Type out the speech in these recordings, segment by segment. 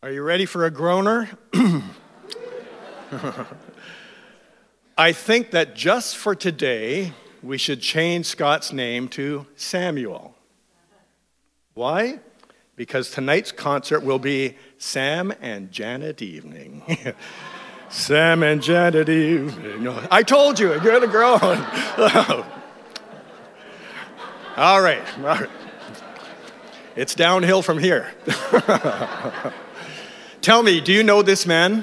Are you ready for a groaner? I think that just for today, we should change Scott's name to Samuel. Why? Because tonight's concert will be Sam and Janet Evening. Sam and Janet Evening. I told you, you're the groan. All right. It's downhill from here. Tell me, do you know this man?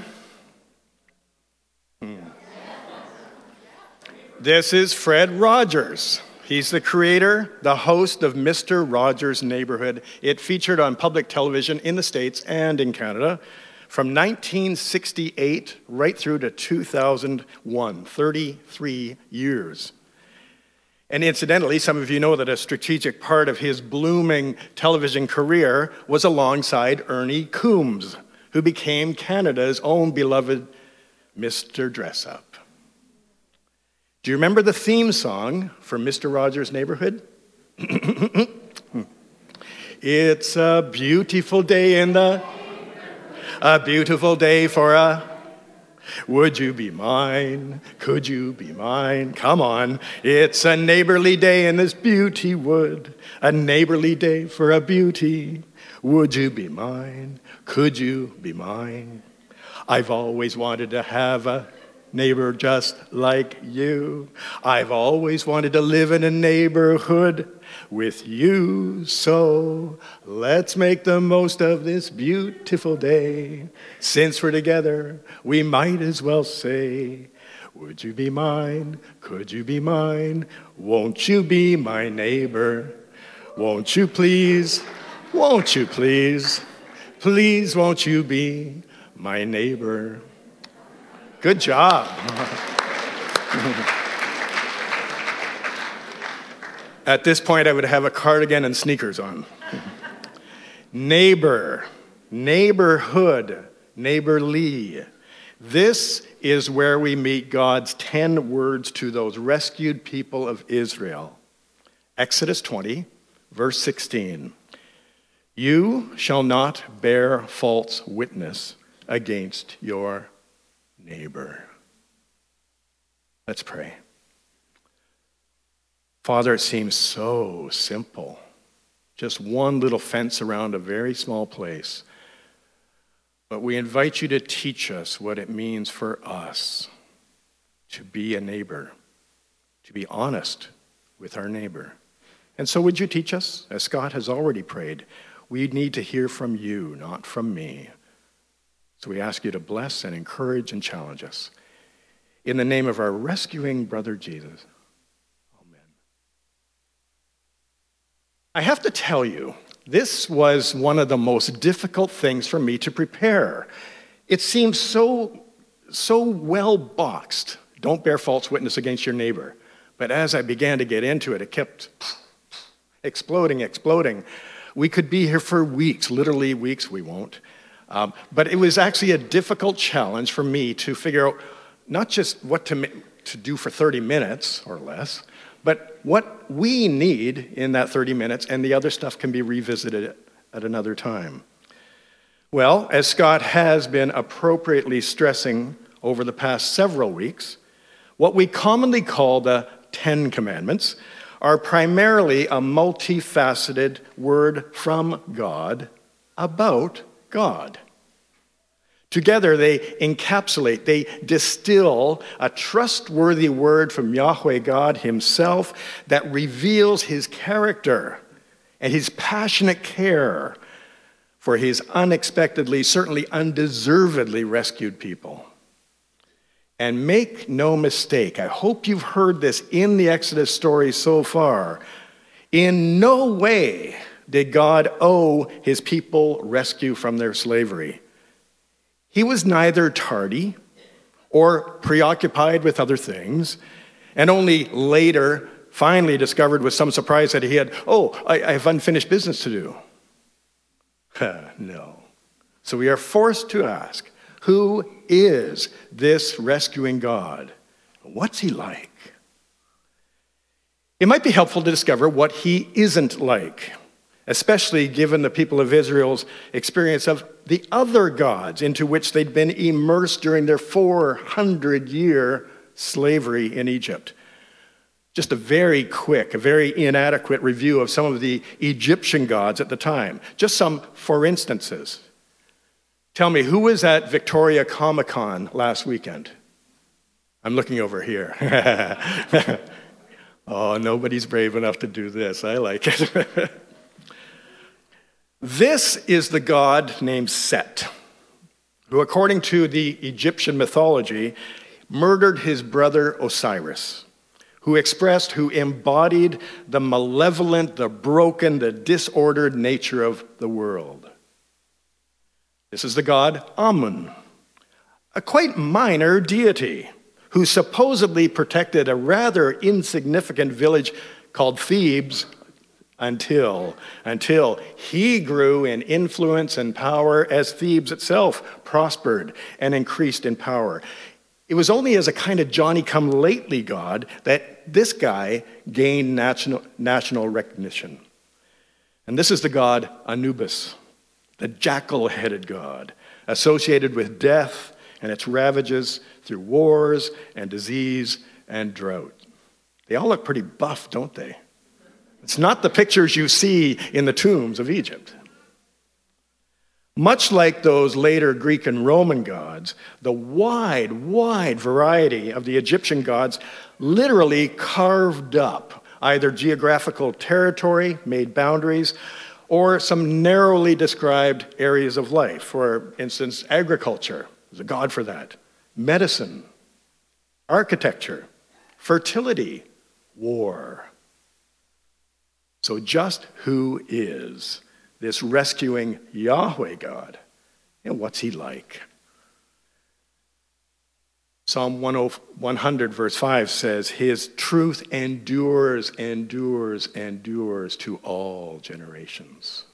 This is Fred Rogers. He's the creator, the host of Mr. Rogers' Neighborhood. It featured on public television in the States and in Canada from 1968 right through to 2001, 33 years. And incidentally, some of you know that a strategic part of his blooming television career was alongside Ernie Coombs, who became Canada's own beloved Mr. Dressup. Do you remember the theme song for Mr. Rogers' Neighborhood? It's a beautiful day a beautiful day for a, would you be mine? Could you be mine? Come on. It's a neighborly day in this beauty wood, a neighborly day for a beauty. Would you be mine? Could you be mine? I've always wanted to have a neighbor just like you. I've always wanted to live in a neighborhood with you. So let's make the most of this beautiful day. Since we're together, we might as well say, would you be mine? Could you be mine? Won't you be my neighbor? Won't you please? Won't you please? Please won't you be my neighbor? Good job. At this point, I would have a cardigan and sneakers on. Neighbor, neighborhood, neighborly. This is where we meet God's 10 words to those rescued people of Israel. Exodus 20, verse 16. You shall not bear false witness against your neighbor. Let's pray. Father, it seems so simple. Just one little fence around a very small place. But we invite you to teach us what it means for us to be a neighbor, to be honest with our neighbor. And so would you teach us, as Scott has already prayed, we need to hear from you, not from me. So we ask you to bless and encourage and challenge us. In the name of our rescuing brother Jesus. Amen. I have to tell you, this was one of the most difficult things for me to prepare. It seems so well boxed. Don't bear false witness against your neighbor. But as I began to get into it, it kept exploding. We could be here for weeks, literally weeks, we won't. But it was actually a difficult challenge for me to figure out not just what to do for 30 minutes or less, but what we need in that 30 minutes, and the other stuff can be revisited at another time. Well, as Scott has been appropriately stressing over the past several weeks, what we commonly call the 10 Commandments are primarily a multifaceted word from God about God. Together, they encapsulate, they distill a trustworthy word from Yahweh God himself that reveals his character and his passionate care for his unexpectedly, certainly undeservedly rescued people. And make no mistake, I hope you've heard this in the Exodus story so far. In no way did God owe his people rescue from their slavery. He was neither tardy or preoccupied with other things, and only later finally discovered with some surprise that he had, I have unfinished business to do. No. So we are forced to ask, who is this rescuing God? What's he like? It might be helpful to discover what he isn't like. especially given the people of Israel's experience of the other gods into which they'd been immersed during their 400-year slavery in Egypt. Just a very quick, a very inadequate review of some of the Egyptian gods at the time. Just some for instances. Tell me, who was at Victoria Comic-Con last weekend? I'm looking over here. Oh, nobody's brave enough to do this. I like it. This is the god named Set, who, according to the Egyptian mythology, murdered his brother Osiris, who embodied the malevolent, the broken, the disordered nature of the world. This is the god Amun, a quite minor deity who supposedly protected a rather insignificant village called Thebes until he grew in influence and power as Thebes itself prospered and increased in power. It was only as a kind of Johnny-come-lately god that this guy gained national recognition. And this is the god Anubis, the jackal-headed god, associated with death and its ravages through wars and disease and drought. They all look pretty buff, don't they? It's not the pictures you see in the tombs of Egypt. Much like those later Greek and Roman gods, the wide variety of the Egyptian gods literally carved up either geographical territory, made boundaries, or some narrowly described areas of life. For instance, agriculture, there's a god for that. Medicine, architecture, fertility, war. So just who is this rescuing Yahweh God, and what's he like? Psalm 100 verse 5 says, his truth endures to all generations.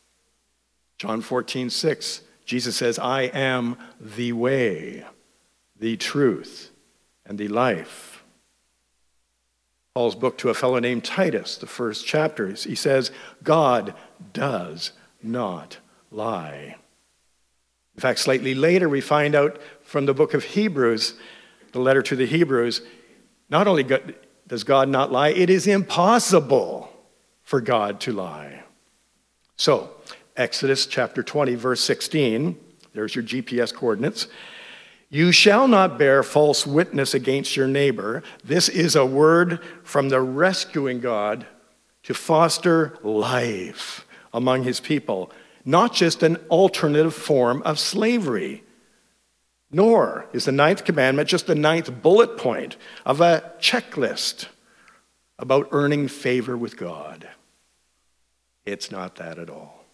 John 14:6, Jesus says, I am the way, the truth, and the life. Paul's book to a fellow named Titus, the first chapter, he says, God does not lie. In fact, slightly later, we find out from the book of Hebrews, the letter to the Hebrews, not only does God not lie, it is impossible for God to lie. So, Exodus chapter 20, verse 16, there's your GPS coordinates. You shall not bear false witness against your neighbor. This is a word from the rescuing God to foster life among his people, not just an alternative form of slavery. Nor is the ninth commandment just the ninth bullet point of a checklist about earning favor with God. It's not that at all.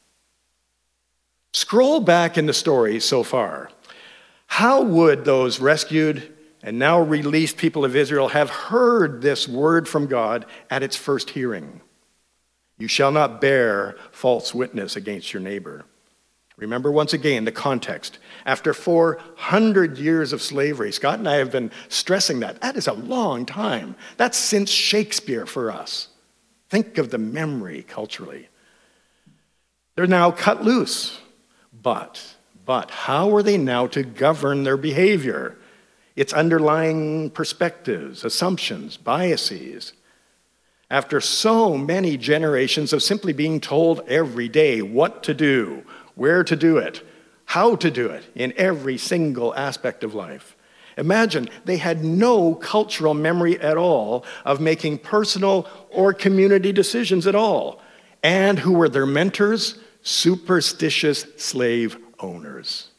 Scroll back in the story so far. How would those rescued and now released people of Israel have heard this word from God at its first hearing? You shall not bear false witness against your neighbor. Remember once again the context. After 400 years of slavery, Scott and I have been stressing that. That is a long time. That's since Shakespeare for us. Think of the memory culturally. They're now cut loose. But how are they now to govern their behavior? Its underlying perspectives, assumptions, biases. After so many generations of simply being told every day what to do, where to do it, how to do it in every single aspect of life. Imagine they had no cultural memory at all of making personal or community decisions at all. And who were their mentors? Superstitious slave owners.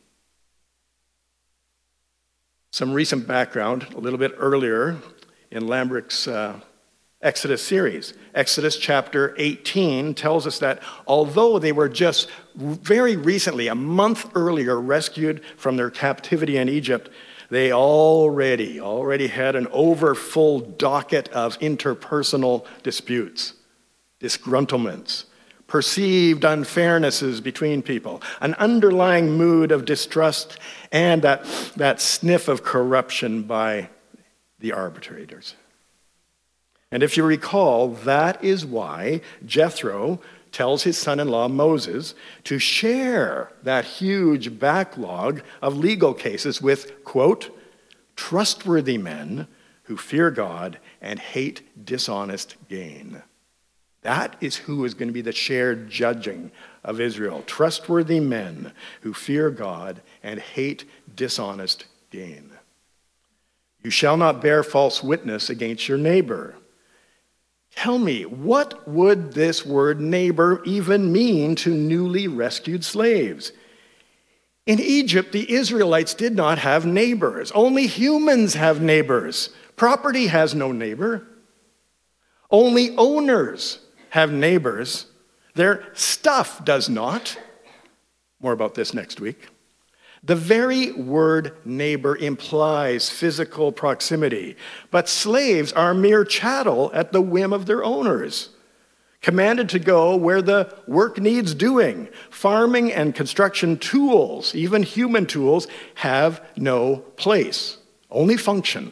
Some recent background, a little bit earlier in Lambrick's Exodus series. Exodus chapter 18 tells us that although they were just very recently, a month earlier, rescued from their captivity in Egypt, they already had an overfull docket of interpersonal disputes, disgruntlements, perceived unfairnesses between people, an underlying mood of distrust, and that sniff of corruption by the arbitrators. And if you recall, that is why Jethro tells his son-in-law Moses to share that huge backlog of legal cases with, quote, trustworthy men who fear God and hate dishonest gain. That is who is going to be the shared judging of Israel. Trustworthy men who fear God and hate dishonest gain. You shall not bear false witness against your neighbor. Tell me, what would this word neighbor even mean to newly rescued slaves? In Egypt, the Israelites did not have neighbors. Only humans have neighbors. Property has no neighbor. Only owners have neighbors. Their stuff does not. More about this next week. The very word neighbor implies physical proximity, but slaves are mere chattel at the whim of their owners, commanded to go where the work needs doing. Farming and construction tools, even human tools, have no place, only function.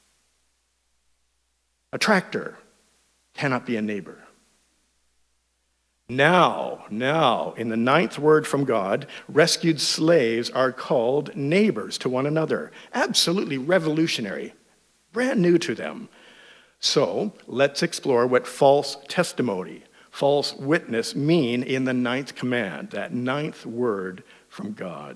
A tractor cannot be a neighbor. Now, in the ninth word from God, rescued slaves are called neighbors to one another. Absolutely revolutionary, brand new to them. So let's explore what false testimony, false witness mean in the ninth command, that ninth word from God.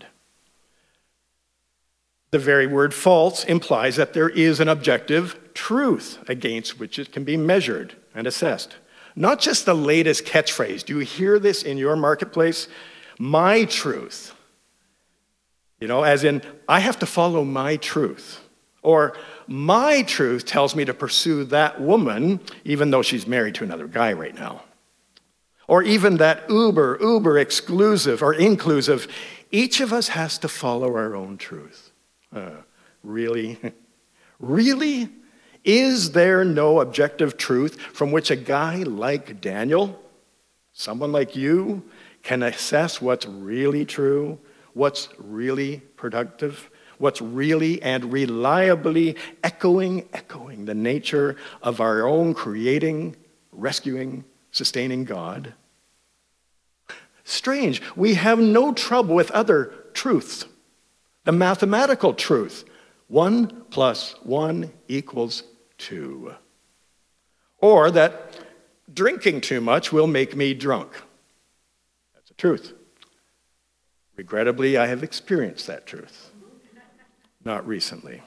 The very word false implies that there is an objective truth against which it can be measured and assessed. Not just the latest catchphrase. Do you hear this in your marketplace? My truth. As in, I have to follow my truth. Or, my truth tells me to pursue that woman, even though she's married to another guy right now. Or even that uber exclusive or inclusive. Each of us has to follow our own truth. Really? Really? Is there no objective truth from which a guy like Daniel, someone like you, can assess what's really true, what's really productive, what's really and reliably echoing the nature of our own creating, rescuing, sustaining God? Strange, we have no trouble with other truths. The mathematical truth, 1 + 1 = 2. Or that drinking too much will make me drunk. That's the truth. Regrettably, I have experienced that truth. Not recently.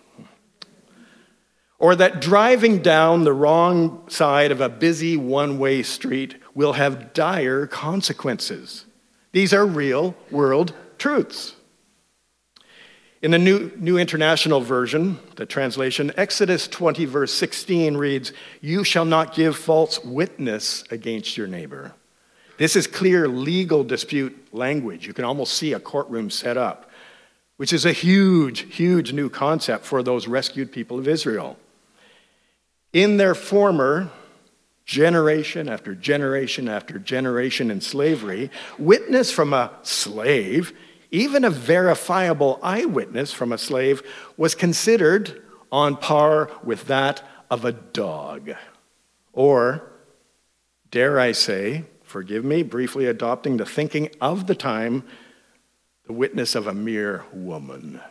Or that driving down the wrong side of a busy one-way street will have dire consequences. These are real world truths. In the New International Version, the translation, Exodus 20, verse 16 reads, "You shall not give false witness against your neighbor." This is clear legal dispute language. You can almost see a courtroom set up, which is a huge new concept for those rescued people of Israel. In their former generation after generation after generation in slavery, witness from a slave, even a verifiable eyewitness from a slave, was considered on par with that of a dog. Or, dare I say, forgive me, briefly adopting the thinking of the time, the witness of a mere woman.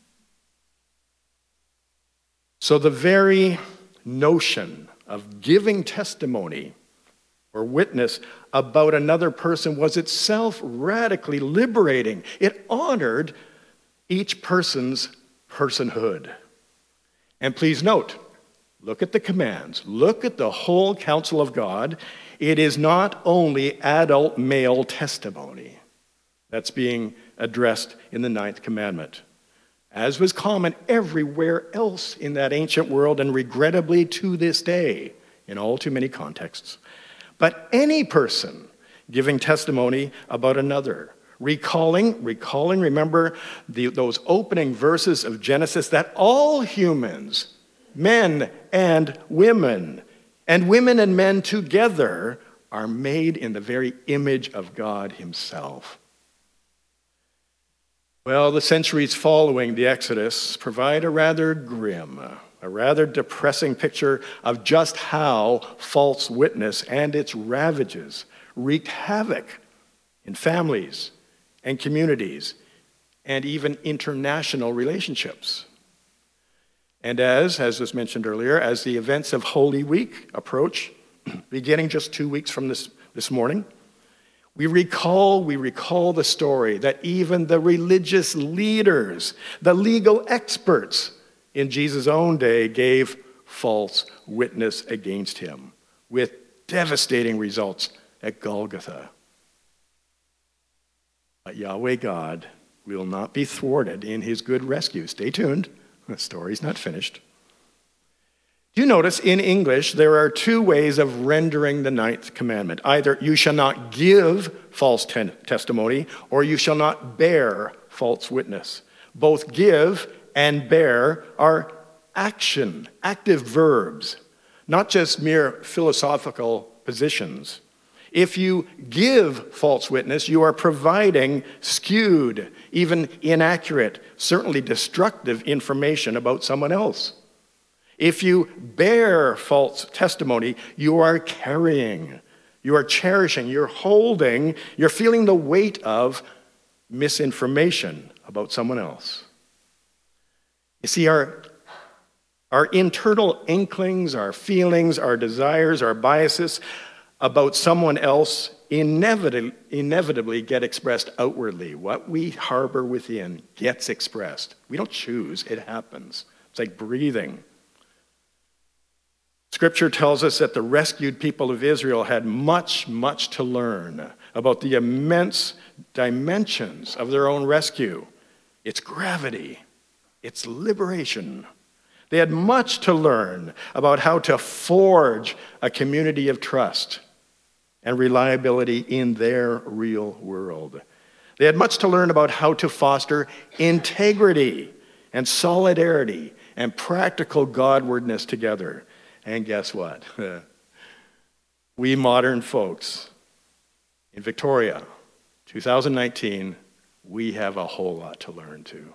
So the very notion of giving testimony or witness about another person was itself radically liberating. It honored each person's personhood. And please note, look at the commands. Look at the whole counsel of God. It is not only adult male testimony that's being addressed in the ninth commandment, as was common everywhere else in that ancient world and regrettably to this day in all too many contexts. But any person giving testimony about another, recalling, remember those opening verses of Genesis that all humans, men and women and men together, are made in the very image of God himself. Well, the centuries following the Exodus provide a rather grim, a rather depressing picture of just how false witness and its ravages wreaked havoc in families and communities and even international relationships. And as was mentioned earlier, as the events of Holy Week approach, beginning just 2 weeks from this morning, we recall the story that even the religious leaders, the legal experts in Jesus' own day gave false witness against him with devastating results at Golgotha. But Yahweh God will not be thwarted in his good rescue. Stay tuned. The story's not finished. Do you notice in English there are two ways of rendering the ninth commandment? Either you shall not give false testimony or you shall not bear false witness. Both give and bear are active verbs, not just mere philosophical positions. If you give false witness, you are providing skewed, even inaccurate, certainly destructive information about someone else. If you bear false testimony, you are carrying, you are cherishing, you're holding, you're feeling the weight of misinformation about someone else. You see, our internal inklings, our feelings, our desires, our biases about someone else inevitably get expressed outwardly. What we harbor within gets expressed. We don't choose, it happens. It's like breathing. Scripture tells us that the rescued people of Israel had much, much to learn about the immense dimensions of their own rescue, its gravity, its liberation. They had much to learn about how to forge a community of trust and reliability in their real world. They had much to learn about how to foster integrity and solidarity and practical Godwardness together. And guess what? We modern folks in Victoria, 2019, we have a whole lot to learn too.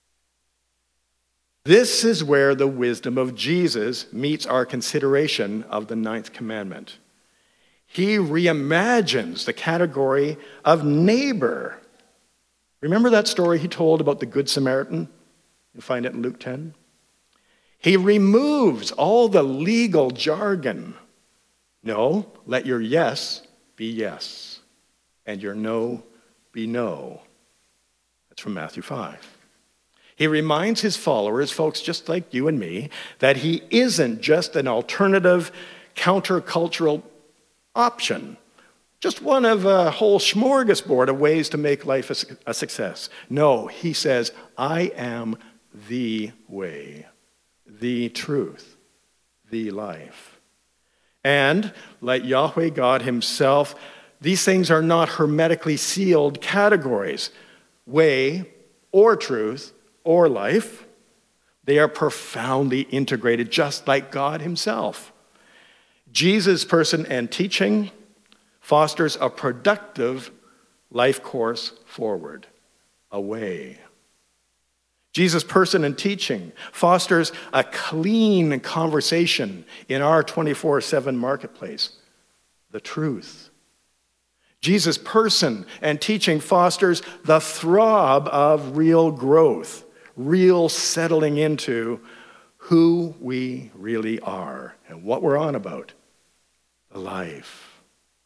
This is where the wisdom of Jesus meets our consideration of the ninth commandment. He reimagines the category of neighbor. Remember that story he told about the Good Samaritan? You find it in Luke 10. He removes all the legal jargon. No, let your yes be yes, and your no be no. That's from Matthew 5. He reminds his followers, folks just like you and me, that he isn't just an alternative, countercultural option, just one of a whole smorgasbord of ways to make life a success. No, he says, I am the way, the truth, the life. And, like Yahweh God himself, these things are not hermetically sealed categories, way or truth or life. They are profoundly integrated, just like God himself. Jesus' person and teaching fosters a productive life course forward, a way. Jesus' person and teaching fosters a clean conversation in our 24/7 marketplace, the truth. Jesus' person and teaching fosters the throb of real growth, real settling into who we really are and what we're on about, the life.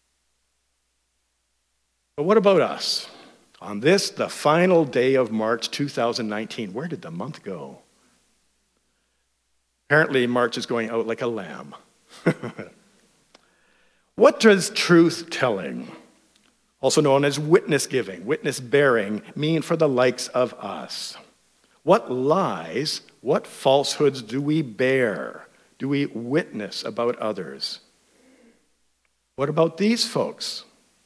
But what about us? On this, the final day of March 2019, where did the month go? Apparently, March is going out like a lamb. What does truth telling, also known as witness giving, witness bearing, mean for the likes of us? What lies, what falsehoods do we bear? Do we witness about others? What about these folks?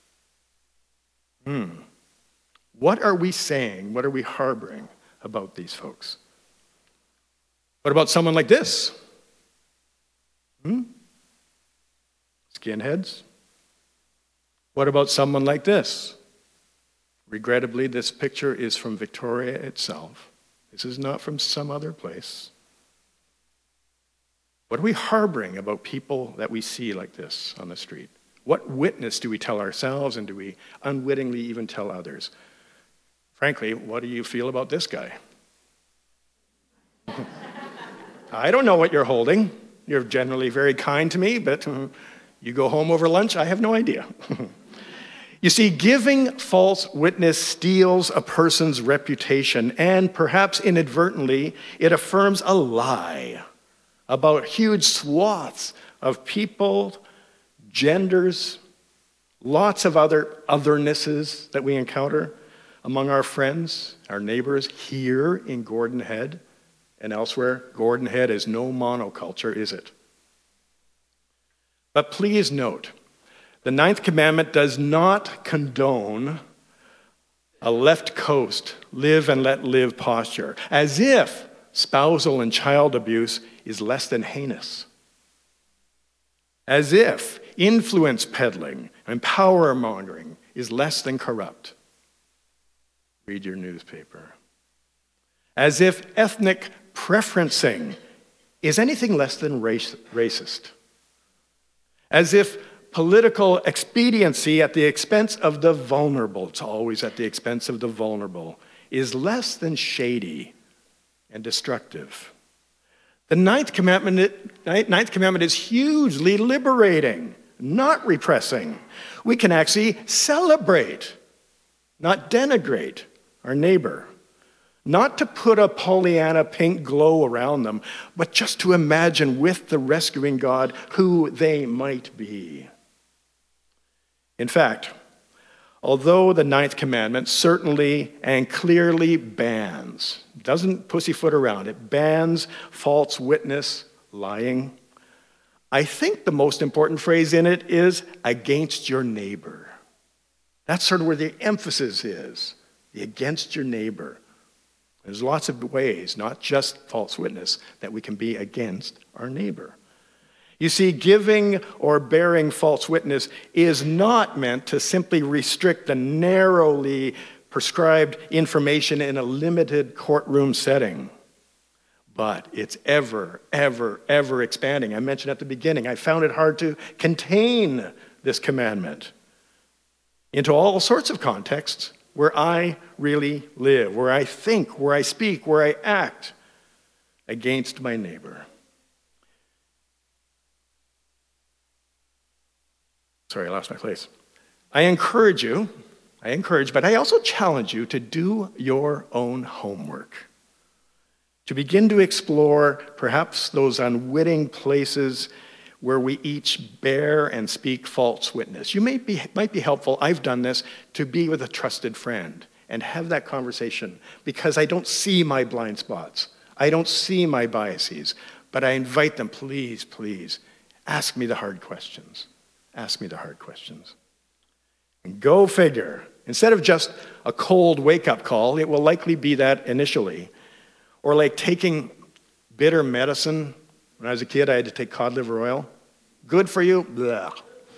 What are we saying? What are we harboring about these folks? What about someone like this? Skinheads? What about someone like this? Regrettably, this picture is from Victoria itself. This is not from some other place. What are we harboring about people that we see like this on the street? What witness do we tell ourselves, and do we unwittingly even tell others? Frankly, what do you feel about this guy? I don't know what you're holding. You're generally very kind to me, but you go home over lunch, I have no idea. You see, giving false witness steals a person's reputation, and perhaps inadvertently, it affirms a lie about huge swaths of people, genders, lots of other othernesses that we encounter among our friends, our neighbors here in Gordon Head and elsewhere. Gordon Head is no monoculture, is it? But please note, the ninth commandment does not condone a left coast, live and let live posture, as if spousal and child abuse is less than heinous. As if influence peddling and power mongering is less than corrupt. Read your newspaper. As if ethnic preferencing is anything less than racist. As if political expediency at the expense of the vulnerable, it's always at the expense of the vulnerable, is less than shady and destructive. The ninth commandment is hugely liberating, not repressing. We can actually celebrate, not denigrate our neighbor. Not to put a Pollyanna pink glow around them, but just to imagine with the rescuing God who they might be. In fact, although the ninth commandment certainly and clearly bans, doesn't pussyfoot around, it bans false witness, lying, I think the most important phrase in it is against your neighbor. That's sort of where the emphasis is, the against your neighbor. There's lots of ways, not just false witness, that we can be against our neighbor. You see, giving or bearing false witness is not meant to simply restrict the narrowly prescribed information in a limited courtroom setting. But it's ever, ever, ever expanding. I mentioned at the beginning, I found it hard to contain this commandment into all sorts of contexts where I really live, where I think, where I speak, where I act against my neighbor. Sorry, I lost my place. I encourage, but I also challenge you to do your own homework. To begin to explore perhaps those unwitting places where we each bear and speak false witness. You might be helpful, I've done this, to be with a trusted friend and have that conversation because I don't see my blind spots. I don't see my biases, but I invite them, please, ask me the hard questions. Ask me the hard questions. And go figure. Instead of just a cold wake-up call, it will likely be that initially. Or like taking bitter medicine. When I was a kid, I had to take cod liver oil. Good for you? Blah.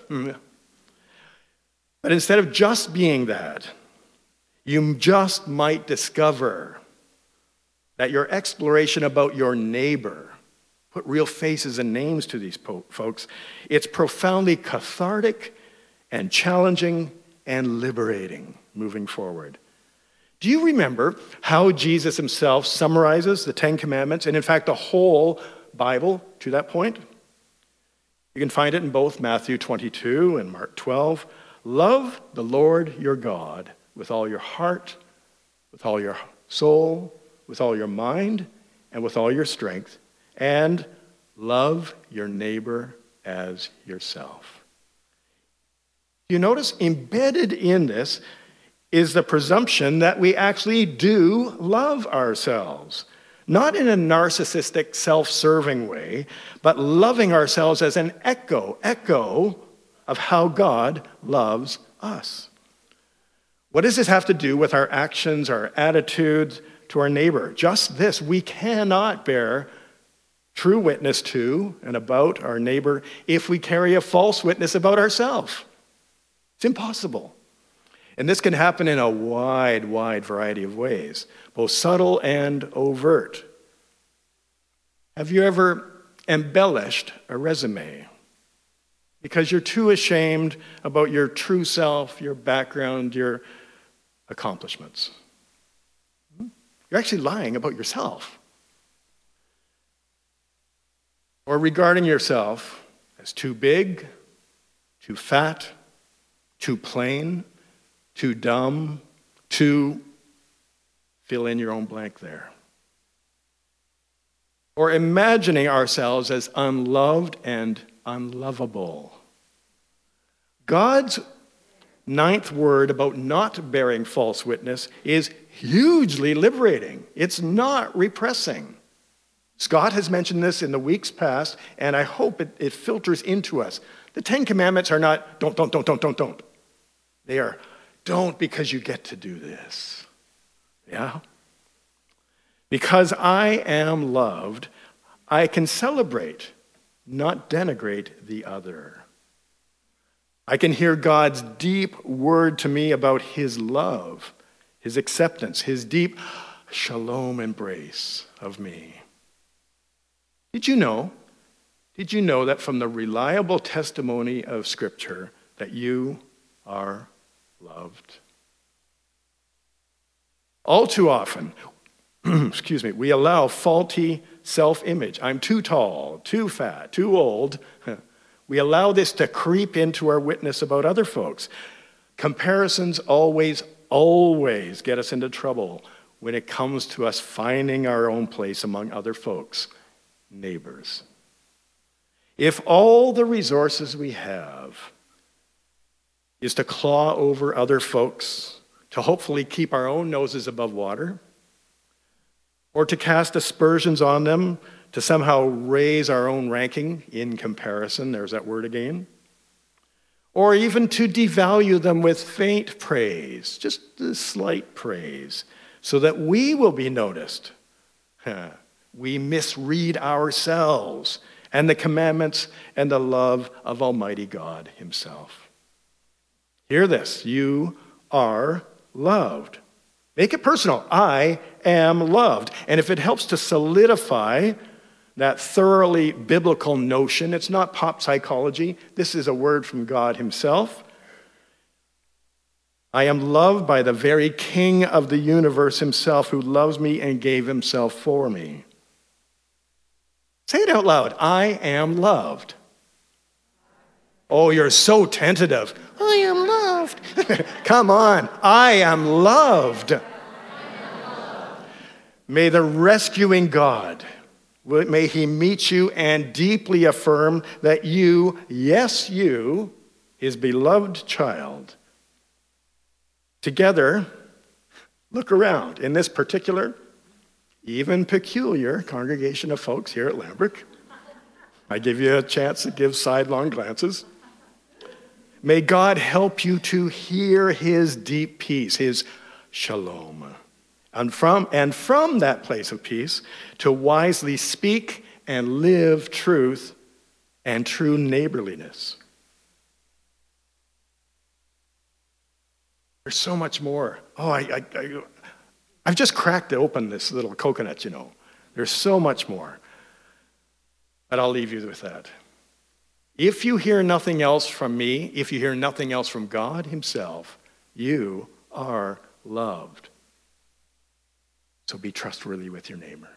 But instead of just being that, you just might discover that your exploration about your neighbor, put real faces and names to these folks, it's profoundly cathartic and challenging and liberating moving forward. Do you remember how Jesus himself summarizes the Ten Commandments, and in fact the whole Bible to that point? You can find it in both Matthew 22 and Mark 12. Love the Lord your God with all your heart, with all your soul, with all your mind, and with all your strength, and love your neighbor as yourself. You notice embedded in this is the presumption that we actually do love ourselves. Not in a narcissistic, self-serving way, but loving ourselves as an echo of how God loves us. What does this have to do with our actions, our attitudes to our neighbor? Just this: we cannot bear true witness to and about our neighbor if we carry a false witness about ourselves. It's impossible. And this can happen in a wide variety of ways, both subtle and overt. Have you ever embellished a resume? because you're too ashamed about your true self, your background, your accomplishments. You're actually lying about yourself. Or regarding yourself as too big, too fat, too plain, too dumb, too fill in your own blank there. Or imagining ourselves as unloved and unlovable. God's ninth word about not bearing false witness is hugely liberating. It's not repressing. Scott has mentioned this in the weeks past, and I hope it filters into us. The Ten Commandments are not don't. They are don't because you get to do this. Yeah? Because I am loved, I can celebrate, not denigrate the other. I can hear God's deep word to me about his love, his acceptance, his deep shalom embrace of me. Did you know that from the reliable testimony of Scripture that you are loved? All too often, we allow faulty self-image. I'm too tall, too fat, too old. We allow this to creep into our witness about other folks. Comparisons always get us into trouble when it comes to us finding our own place among other folks, neighbors. If all the resources we have is to claw over other folks, to hopefully keep our own noses above water, or to cast aspersions on them to somehow raise our own ranking in comparison, there's that word again, or even to devalue them with faint praise, just a slight praise, so that we will be noticed. We misread ourselves and the commandments and the love of Almighty God himself. Hear this, you are loved. Make it personal. I am loved. And if it helps to solidify that thoroughly biblical notion, it's not pop psychology. This is a word from God himself. I am loved by the very King of the universe himself, who loves me and gave himself for me. Say it out loud. I am loved. Oh, you're so tentative. I am loved. Come on. I am loved. May the rescuing God, may he meet you and deeply affirm that you, yes, you, his beloved child, together, look around in this particular, even peculiar congregation of folks here at Lambrook. I give you a chance to give sidelong glances. May God help you to hear his deep peace, his shalom. And from that place of peace, to wisely speak and live truth and true neighborliness. There's so much more. Oh, I've just cracked open this little coconut, you know. There's so much more. But I'll leave you with that. If you hear nothing else from me, if you hear nothing else from God himself, you are loved. So be trustworthy with your neighbor.